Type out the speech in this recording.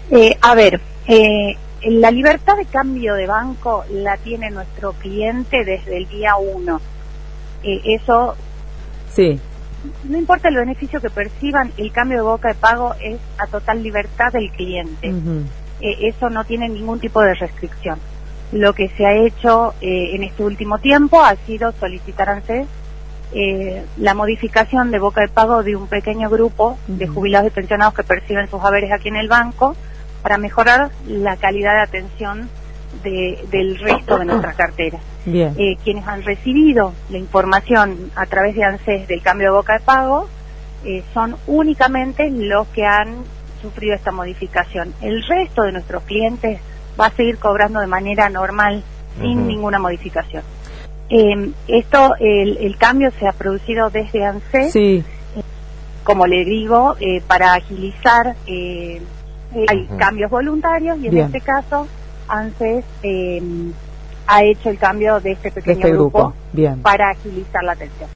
A ver, la libertad de cambio de banco la tiene nuestro cliente desde el día 1. Eso, sí, no importa el beneficio que perciban, el cambio de boca de pago es a total libertad del cliente. Eso no tiene ningún tipo de restricción. Lo que se ha hecho en este último tiempo ha sido solicitar ANSES la modificación de boca de pago de un pequeño grupo de jubilados y pensionados que perciben sus haberes aquí en el banco para mejorar la calidad de atención del resto de nuestra cartera. Bien. Quienes han recibido la información a través de ANSES del cambio de boca de pago son únicamente los que han sufrido esta modificación. El resto de nuestros clientes va a seguir cobrando de manera normal, sin ninguna modificación. El cambio se ha producido desde ANSES, sí, como le digo, para agilizar, hay cambios voluntarios y en bien, este caso ANSES ha hecho el cambio de este pequeño grupo. Bien. para agilizar la atención.